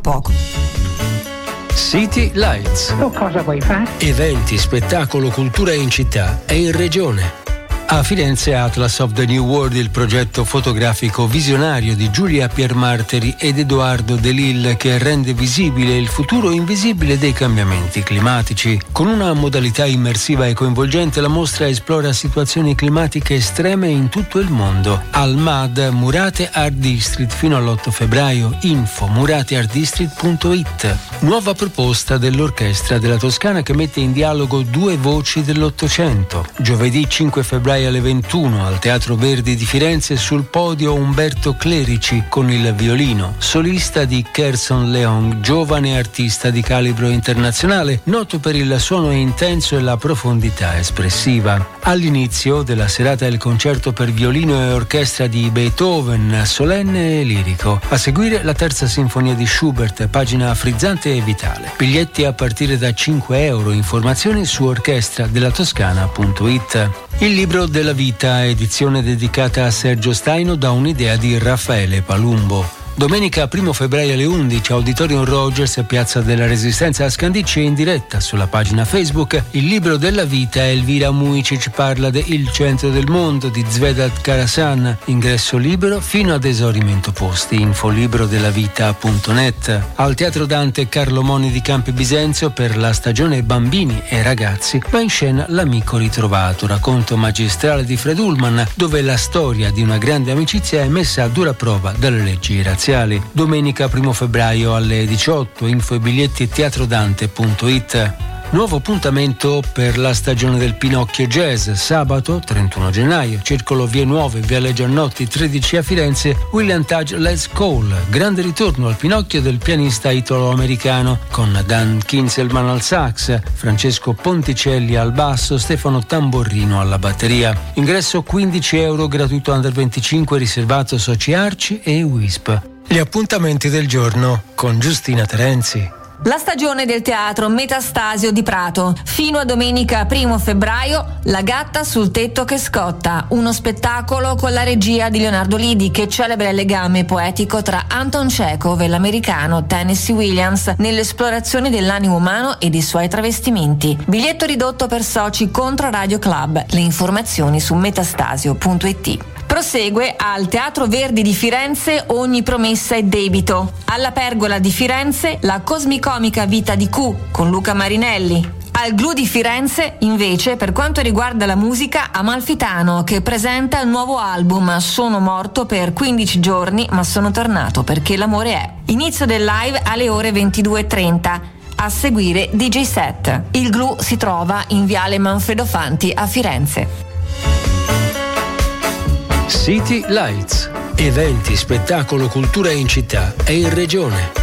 poco. City Lights. Cosa vuoi fare? Eventi, spettacolo, cultura in città e in regione. A Firenze Atlas of the New World, il progetto fotografico visionario di Giulia Piermarteri ed Edoardo De Lille che rende visibile il futuro invisibile dei cambiamenti climatici. Con una modalità immersiva e coinvolgente la mostra esplora situazioni climatiche estreme in tutto il mondo. Al MAD Murate Art District fino all'8 febbraio. Info murateartdistrict.it. Nuova proposta dell'Orchestra della Toscana che mette in dialogo due voci dell'Ottocento. Giovedì 5 febbraio alle 21 al Teatro Verdi di Firenze, sul podio Umberto Clerici con il violino, solista di Kerson Leong, giovane artista di calibro internazionale, noto per il suono intenso e la profondità espressiva. All'inizio della serata il concerto per violino e orchestra di Beethoven, solenne e lirico. A seguire la terza sinfonia di Schubert, pagina frizzante e vitale. Biglietti a partire da €5. Informazioni su orchestradellatoscana.it. Il libro della vita, edizione dedicata a Sergio Staino da un'idea di Raffaele Palumbo. Domenica 1 febbraio alle 11, Auditorium Rogers, Piazza della Resistenza a Scandicci, in diretta sulla pagina Facebook Il libro della vita. Elvira Mujicic parla de Il centro del mondo di Zvedat Karasan. Ingresso libero fino ad esaurimento posti. Info librodellavita.net. Al Teatro Dante Carlo Moni di Campi Bisenzio, per la stagione Bambini e Ragazzi, va in scena L'amico ritrovato, racconto magistrale di Fred Ullman, dove la storia di una grande amicizia è messa a dura prova dalle leggi razziali. Domenica 1 febbraio alle 18, info e biglietti teatrodante.it. Nuovo appuntamento per la stagione del Pinocchio Jazz, sabato 31 gennaio, Circolo Vie Nuove, Viale Giannotti 13 a Firenze, William Tudge Let's Call, grande ritorno al Pinocchio del pianista italo-americano, con Dan Kinselman al sax, Francesco Ponticelli al basso, Stefano Tamborrino alla batteria. Ingresso €15, gratuito under 25, riservato Soci Arci e Wisp. Gli appuntamenti del giorno con Giustina Terenzi. La stagione del teatro Metastasio di Prato. Fino a domenica 1 febbraio, La gatta sul tetto che scotta, uno spettacolo con la regia di Leonardo Lidi che celebra il legame poetico tra Anton Chekhov e l'americano Tennessee Williams nell'esplorazione dell'animo umano e dei suoi travestimenti. Biglietto ridotto per soci contro Radio Club. Le informazioni su metastasio.it. Prosegue al Teatro Verdi di Firenze Ogni promessa è debito. Alla Pergola di Firenze La cosmicomica vita di Q con Luca Marinelli. Al Glu di Firenze, invece, per quanto riguarda la musica, Amalfitano, che presenta il nuovo album Sono morto per 15 giorni ma sono tornato perché l'amore è. Inizio del live alle ore 22:30. A seguire DJ set. Il Glu si trova in Viale Manfredo Fanti a Firenze. City Lights. Eventi, spettacolo, cultura in città e in regione.